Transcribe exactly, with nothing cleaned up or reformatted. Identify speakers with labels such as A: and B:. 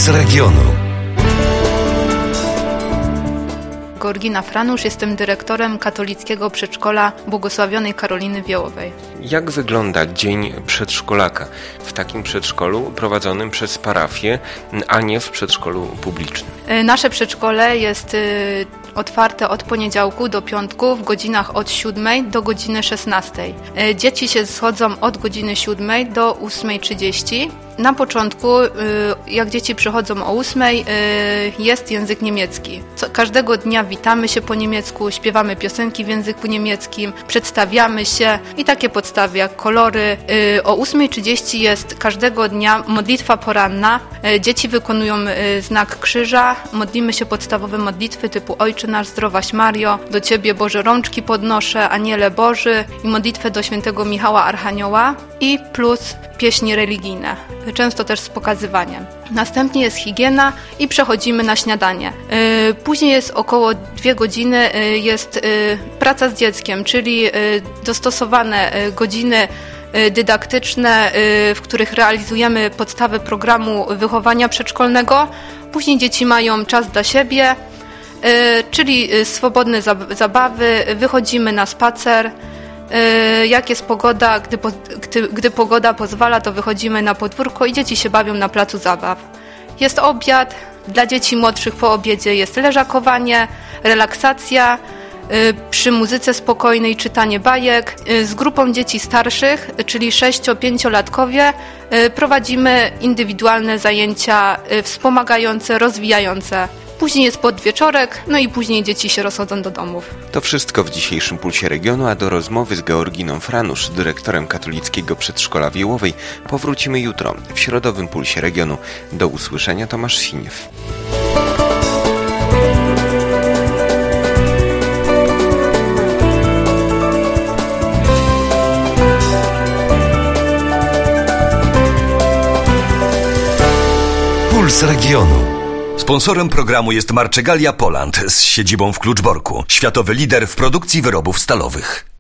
A: regionu.
B: Georgina Franusz, jestem dyrektorem katolickiego przedszkola Błogosławionej Karoliny Wiełowej.
C: Jak wygląda dzień przedszkolaka w takim przedszkolu prowadzonym przez parafię, a nie w przedszkolu publicznym?
B: Nasze przedszkole jest otwarte od poniedziałku do piątku w godzinach od siódmej do godziny szesnastej. Dzieci się schodzą od godziny siódmej do ósmej trzydzieści. Na początku, jak dzieci przychodzą o ósmej, jest język niemiecki. Co, każdego dnia witamy się po niemiecku, śpiewamy piosenki w języku niemieckim, przedstawiamy się i takie podstawy jak kolory. O ósmej trzydzieści jest każdego dnia modlitwa poranna. Dzieci wykonują znak krzyża, modlimy się podstawowe modlitwy typu Ojcze nasz, zdrowaś Mario, do Ciebie Boże rączki podnoszę, Aniele Boży i modlitwę do świętego Michała Archanioła i plus pieśni religijne, często też z pokazywaniem. Następnie jest higiena i przechodzimy na śniadanie. Później jest około dwie godziny, jest praca z dzieckiem, czyli dostosowane godziny dydaktyczne, w których realizujemy podstawy programu wychowania przedszkolnego. Później dzieci mają czas dla siebie, czyli swobodne zabawy, wychodzimy na spacer. Jak jest pogoda, gdy, gdy, gdy pogoda pozwala, to wychodzimy na podwórko i dzieci się bawią na placu zabaw. Jest obiad, dla dzieci młodszych po obiedzie jest leżakowanie, relaksacja, przy muzyce spokojnej czytanie bajek. Z grupą dzieci starszych, czyli sześcio-pięciolatkowie, prowadzimy indywidualne zajęcia wspomagające, rozwijające. Później jest podwieczorek, no i później dzieci się rozchodzą do domów.
C: To wszystko w dzisiejszym Pulsie Regionu, a do rozmowy z Georginą Franusz, dyrektorem katolickiego przedszkola w Wiełowej, powrócimy jutro w środowym Pulsie Regionu. Do usłyszenia, Tomasz Siniew.
A: Puls Regionu.
D: Sponsorem programu jest Marczegalia Poland z siedzibą w Kluczborku, światowy lider w produkcji wyrobów stalowych.